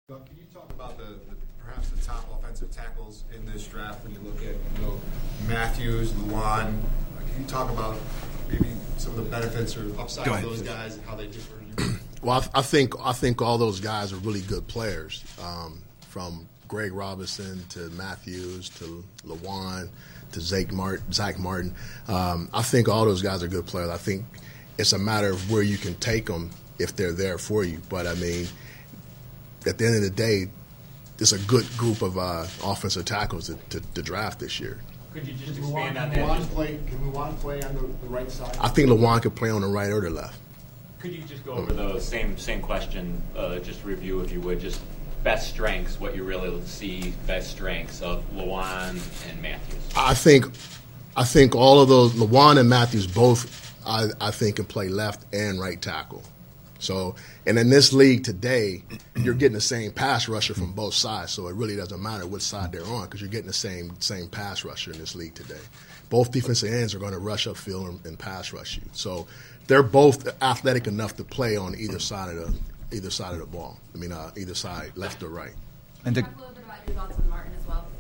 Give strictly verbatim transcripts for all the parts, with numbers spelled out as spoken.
Can you talk about the, the perhaps the top offensive tackles in this draft when you look at you know Matthews, Luan? Can you talk about maybe some of the benefits or upside of those guys and how they differ? Well, I, I think I think all those guys are really good players, um, from Greg Robinson to Matthews to Luan to Zach Martin. Zach Martin. Um, I think all those guys are good players. I think it's a matter of where you can take them if they're there for you. But I mean, at the end of the day, it's a good group of uh, offensive tackles to, to, to draft this year. Could you just Can expand Luan, on can Luan that? play, can Luan play on the, the right side? I think Luan could play on the right or the left. Could you just go over the same same question, uh, just review, if you would, just best strengths, what you really see, best strengths of Luan and Matthews? I think, I think all of those, Luan and Matthews both, I, I think, can play left and right tackle. So, and in this league today, you're getting the same pass rusher from both sides. So it really doesn't matter which side they're on because you're getting the same same pass rusher in this league today. Both defensive ends are going to rush upfield and, and pass rush you. So they're both athletic enough to play on either side of the either side of the ball. I mean, uh, either side, left or right. And to, talk a little bit about your thoughts on Martin as well.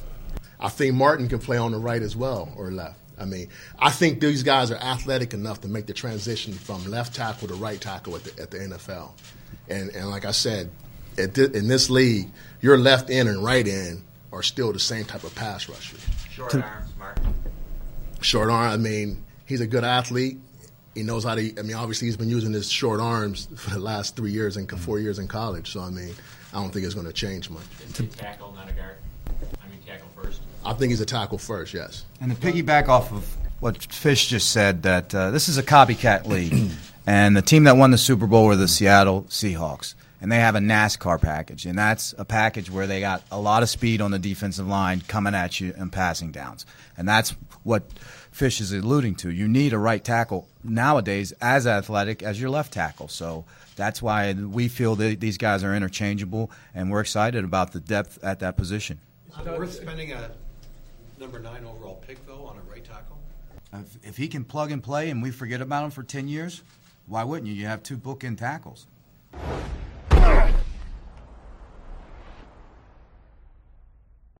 I think Martin can play on the right as well or left. I mean, I think these guys are athletic enough to make the transition from left tackle to right tackle at the, at the N F L. And and like I said, at th- in this league, your left end and right end are still the same type of pass rusher. Short arms, Martin. Short arm, I mean, he's a good athlete. He knows how to – I mean, obviously he's been using his short arms for the last three years and four years in college. So, I mean, I don't think it's going to change much. Is he a tackle, not a guard? I mean, tackle first. I think he's a tackle first, yes. and to piggyback off of what Fish just said, that uh, this is a copycat league, and the team that won the Super Bowl were the Seattle Seahawks, and they have a NASCAR package, and that's a package where they got a lot of speed on the defensive line coming at you and passing downs, and that's what Fish is alluding to. You need a right tackle nowadays as athletic as your left tackle, so that's why we feel that these guys are interchangeable, and we're excited about the depth at that position. Is it worth spending a number nine overall pick, though, on a right tackle? If, if he can plug and play and we forget about him for ten years, why wouldn't you? You have two bookend tackles.